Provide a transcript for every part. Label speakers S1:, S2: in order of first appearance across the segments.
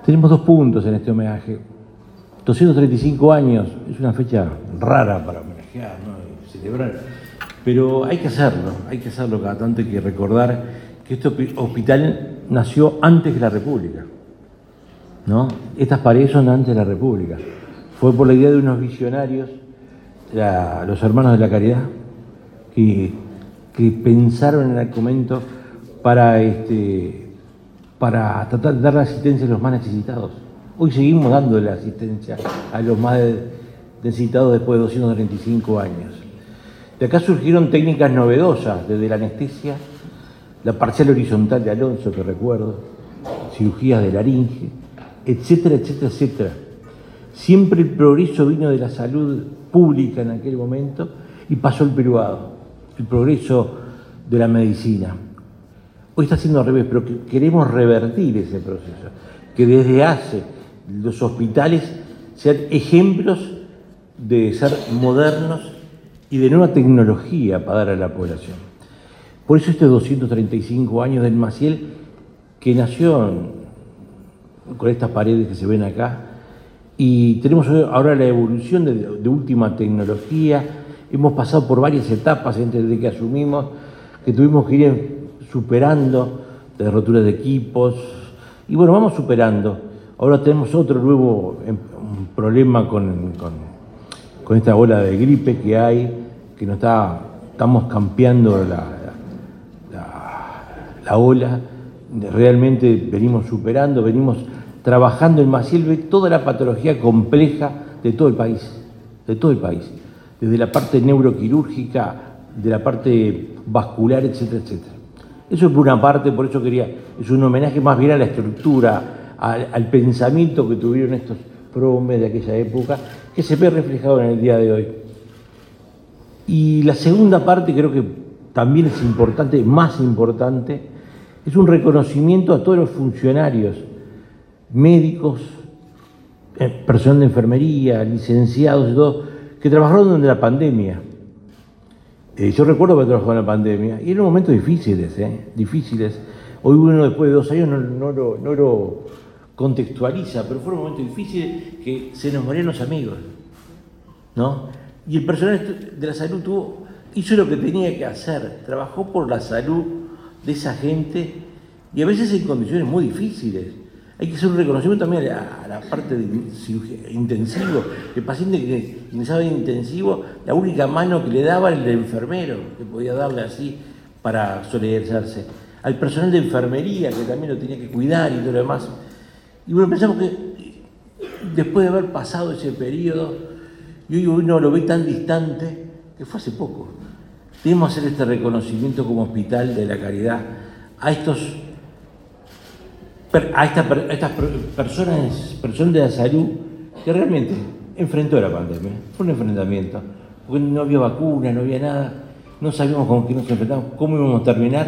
S1: Tenemos 2 puntos en este homenaje. 235 años, es una fecha rara para homenajear, ¿no? Y celebrar, pero hay que hacerlo cada tanto. Hay que recordar que este hospital nació antes que la República, ¿no? Estas paredes son antes de la República. Fue por la idea de unos visionarios, los hermanos de la Caridad, que pensaron en el momento para tratar de dar la asistencia a los más necesitados. Hoy seguimos dando la asistencia a los más necesitados después de 235 años. De acá surgieron técnicas novedosas, desde la anestesia, la parcial horizontal de Alonso, que recuerdo, cirugías de laringe, etcétera, etcétera, etcétera. Siempre el progreso vino de la salud pública en aquel momento y pasó el privado, el progreso de la medicina. Hoy está siendo al revés, pero queremos revertir ese proceso, que desde hace los hospitales sean ejemplos de ser modernos y de nueva tecnología para dar a la población. Por eso 235 años del Maciel, que nació con estas paredes que se ven acá, y tenemos ahora la evolución de última tecnología. Hemos pasado por varias etapas desde que asumimos, que tuvimos que ir superando de roturas de equipos, y bueno, vamos superando. Ahora tenemos otro nuevo problema con esta ola de gripe que hay, que estamos campeando la ola. Realmente venimos superando, venimos trabajando en Maciel, ve toda la patología compleja de todo el país, desde la parte neuroquirúrgica, de la parte vascular, etcétera, etcétera. Eso es por una parte, por eso es un homenaje más bien a la estructura, al pensamiento que tuvieron estos próhomes de aquella época, que se ve reflejado en el día de hoy. Y la segunda parte, creo que también es importante, más importante, es un reconocimiento a todos los funcionarios, médicos, personal de enfermería, licenciados y todo, que trabajaron durante la pandemia. Yo recuerdo que trabajaba en la pandemia y eran momentos difíciles. Hoy uno, después de 2 años, no lo contextualiza, pero fueron momentos difíciles que se nos morían los amigos, ¿no? Y el personal de la salud hizo lo que tenía que hacer, trabajó por la salud de esa gente, y a veces en condiciones muy difíciles. Hay que hacer un reconocimiento también a la parte de cirugía intensivo. El paciente que ingresaba en intensivo, la única mano que le daba era el enfermero, que podía darle así para solidarizarse. Al personal de enfermería, que también lo tenía que cuidar y todo lo demás. Y bueno, pensamos que después de haber pasado ese periodo, y hoy uno lo ve tan distante, que fue hace poco. Debemos hacer este reconocimiento como Hospital de la Caridad a estas personas de la salud que realmente enfrentó la pandemia. Fue un enfrentamiento, porque no había vacuna, no había nada, no sabíamos con qué nos enfrentamos, cómo íbamos a terminar,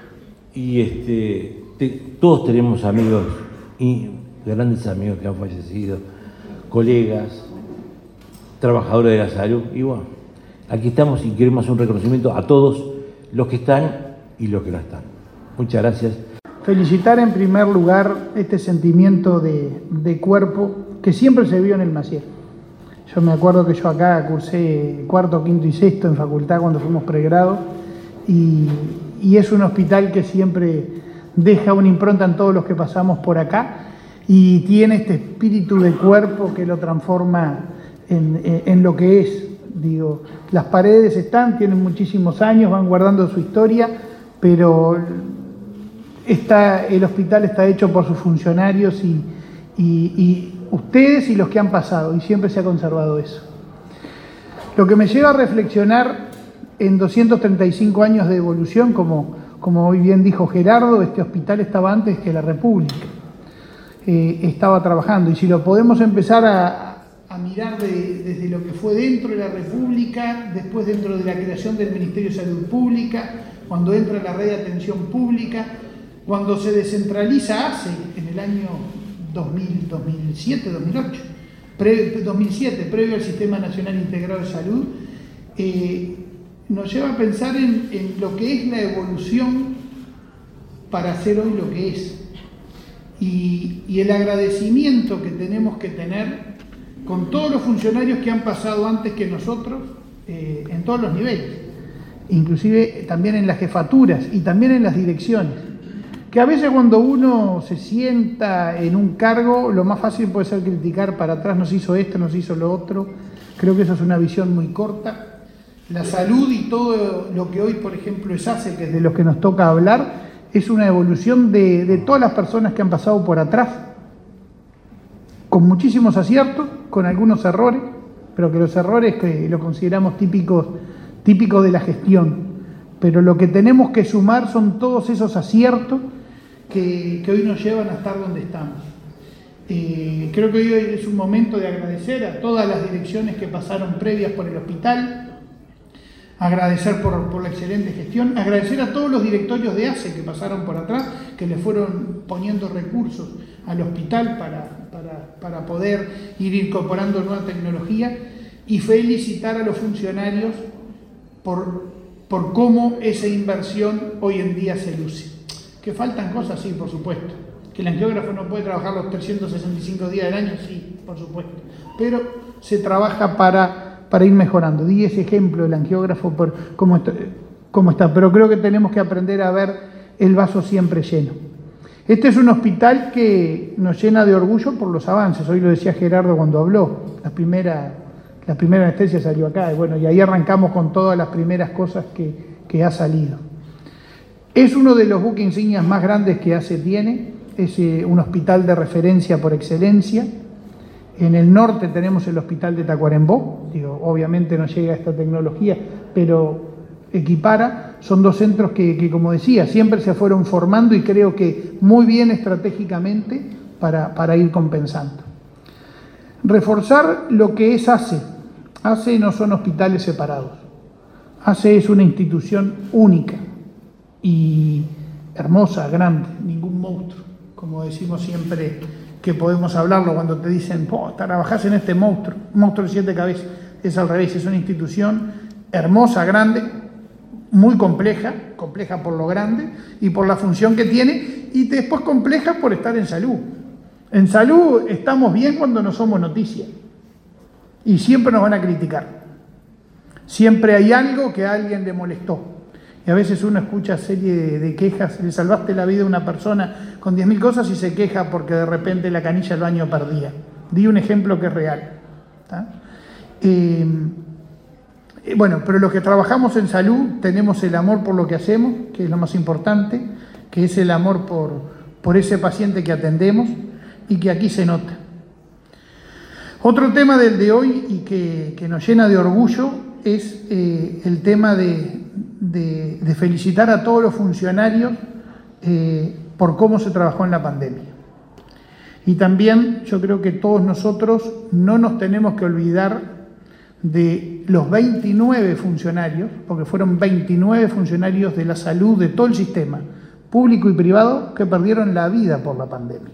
S1: y todos tenemos amigos, y grandes amigos que han fallecido, colegas, trabajadores de la salud, y bueno, aquí estamos y queremos hacer un reconocimiento a todos los que están y los que no están. Muchas gracias.
S2: Felicitar en primer lugar este sentimiento de cuerpo que siempre se vio en el Maciel. Yo me acuerdo que yo acá cursé 4., 5. y 6. en facultad cuando fuimos pregrado, y es un hospital que siempre deja una impronta en todos los que pasamos por acá, y tiene este espíritu de cuerpo que lo transforma en lo que es. Digo, las paredes tienen muchísimos años, van guardando su historia, pero el hospital está hecho por sus funcionarios y ustedes y los que han pasado, y siempre se ha conservado eso. Lo que me lleva a reflexionar en 235 años de evolución, como hoy bien dijo Gerardo, este hospital estaba antes que la República, estaba trabajando, y si lo podemos empezar a mirar desde lo que fue dentro de la República, después dentro de la creación del Ministerio de Salud Pública, cuando entra la red de atención pública, cuando se descentraliza en el año 2007, 2008, 2007, previo al Sistema Nacional Integrado de Salud, nos lleva a pensar en lo que es la evolución para hacer hoy lo que es. y el agradecimiento que tenemos que tener con todos los funcionarios que han pasado antes que nosotros en todos los niveles, inclusive también en las jefaturas y también en las direcciones, que a veces cuando uno se sienta en un cargo, lo más fácil puede ser criticar para atrás, nos hizo esto, nos hizo lo otro. Creo que eso es una visión muy corta. La salud y todo lo que hoy, por ejemplo, es ACE, que es de los que nos toca hablar, es una evolución de todas las personas que han pasado por atrás, con muchísimos aciertos, con algunos errores, pero que los errores que lo consideramos típicos de la gestión. Pero lo que tenemos que sumar son todos esos aciertos que hoy nos llevan a estar donde estamos. Creo que hoy es un momento de agradecer a todas las direcciones que pasaron previas por el hospital, agradecer por la excelente gestión, agradecer a todos los directorios de ACE que pasaron por atrás, que le fueron poniendo recursos al hospital para poder ir incorporando nueva tecnología, y felicitar a los funcionarios por cómo esa inversión hoy en día se luce. Que faltan cosas, sí, por supuesto. Que el angiógrafo no puede trabajar los 365 días del año, sí, por supuesto. Pero se trabaja para ir mejorando. Di ese ejemplo del angiógrafo por cómo está. Pero creo que tenemos que aprender a ver el vaso siempre lleno. Este es un hospital que nos llena de orgullo por los avances. Hoy lo decía Gerardo cuando habló. La primera anestesia salió acá. Y ahí arrancamos con todas las primeras cosas que ha salido. Es uno de los buques insignias más grandes que ACE tiene. Es un hospital de referencia por excelencia. En el norte tenemos el hospital de Tacuarembó. Obviamente no llega a esta tecnología, pero equipara. Son dos centros que, como decía, siempre se fueron formando y creo que muy bien estratégicamente para ir compensando. Reforzar lo que es ACE. ACE no son hospitales separados. ACE es una institución única y hermosa, grande, ningún monstruo, como decimos siempre que podemos hablarlo cuando te dicen, trabajás en este monstruo de 7 cabezas. Es al revés, es una institución hermosa, grande, muy compleja por lo grande y por la función que tiene, y después compleja por estar en salud. En salud estamos bien cuando no somos noticia y siempre nos van a criticar. Siempre hay algo que a alguien le molestó. Y a veces uno escucha serie de quejas, le salvaste la vida a una persona con 10.000 cosas y se queja porque de repente la canilla del baño perdía. Di un ejemplo que es real. Pero los que trabajamos en salud tenemos el amor por lo que hacemos, que es lo más importante, que es el amor por ese paciente que atendemos y que aquí se nota. Otro tema del de hoy y que nos llena de orgullo es el tema de felicitar a todos los funcionarios por cómo se trabajó en la pandemia. Y también yo creo que todos nosotros no nos tenemos que olvidar de los 29 funcionarios, porque fueron 29 funcionarios de la salud de todo el sistema, público y privado, que perdieron la vida por la pandemia.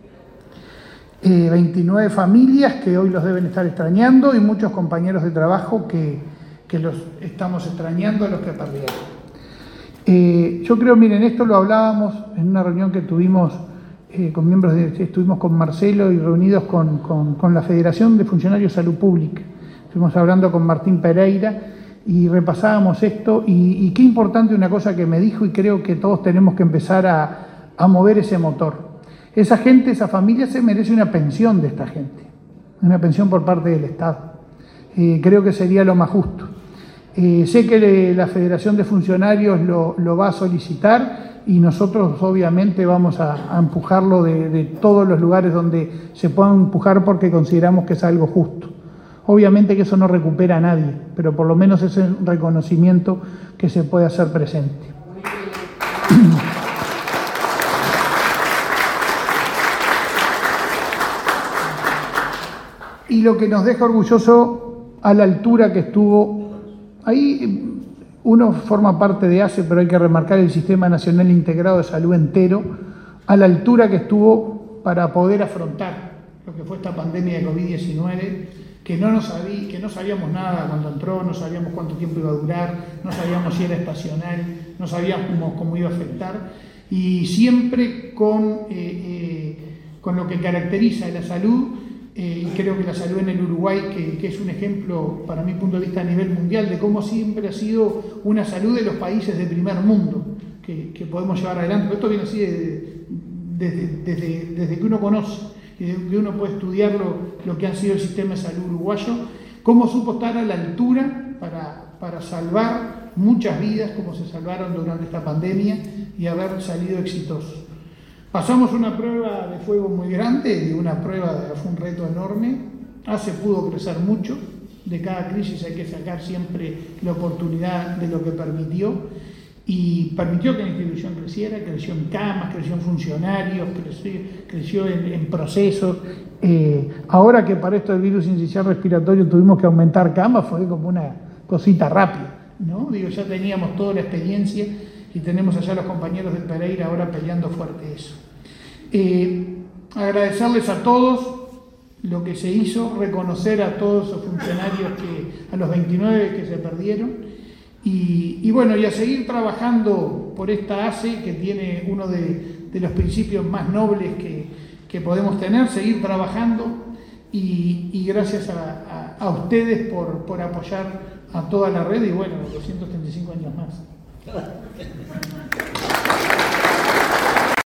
S2: 29 familias que hoy los deben estar extrañando y muchos compañeros de trabajo que los estamos extrañando a los que perdieron. Yo creo, miren, esto lo hablábamos en una reunión que tuvimos con miembros estuvimos con Marcelo y reunidos con la Federación de Funcionarios de Salud Pública. Estuvimos hablando con Martín Pereira y repasábamos esto y qué importante una cosa que me dijo, y creo que todos tenemos que empezar a mover ese motor. Esa gente, esa familia se merece una pensión de esta gente, una pensión por parte del Estado. Creo que sería lo más justo. Sé que la Federación de Funcionarios lo va a solicitar y nosotros obviamente vamos a empujarlo de todos los lugares donde se puedan empujar porque consideramos que es algo justo. Obviamente que eso no recupera a nadie, pero por lo menos es un reconocimiento que se puede hacer presente. Y lo que nos deja orgulloso a la altura que estuvo, ahí uno forma parte de ACE, pero hay que remarcar el Sistema Nacional Integrado de Salud entero, a la altura que estuvo para poder afrontar lo que fue esta pandemia de COVID-19, que no sabíamos nada cuando entró, no sabíamos cuánto tiempo iba a durar, no sabíamos si era estacional, no sabíamos cómo iba a afectar, y siempre con con lo que caracteriza la salud, y creo que la salud en el Uruguay, que es un ejemplo, para mi punto de vista, a nivel mundial, de cómo siempre ha sido una salud de los países de primer mundo, que podemos llevar adelante. Pero esto viene así desde que uno conoce, y desde que uno puede estudiar lo que ha sido el sistema de salud uruguayo, cómo supo estar a la altura para salvar muchas vidas, como se salvaron durante esta pandemia, y haber salido exitosos. Pasamos una prueba de fuego muy grande, fue un reto enorme. Se pudo crecer mucho. De cada crisis hay que sacar siempre la oportunidad de lo que permitió. Y permitió que la institución creciera, creció en camas, creció en funcionarios, creció en procesos. Ahora que para esto del virus incisional respiratorio tuvimos que aumentar camas, fue como una cosita rápida, ¿no? Ya teníamos toda la experiencia y tenemos allá los compañeros del Pereira ahora peleando fuerte eso. Agradecerles a todos lo que se hizo, reconocer a todos esos funcionarios, a los 29 que se perdieron, y bueno, y a seguir trabajando por esta ACE, que tiene uno de los principios más nobles que podemos tener, seguir trabajando, y gracias a ustedes por apoyar a toda la red, y bueno, 235 años más.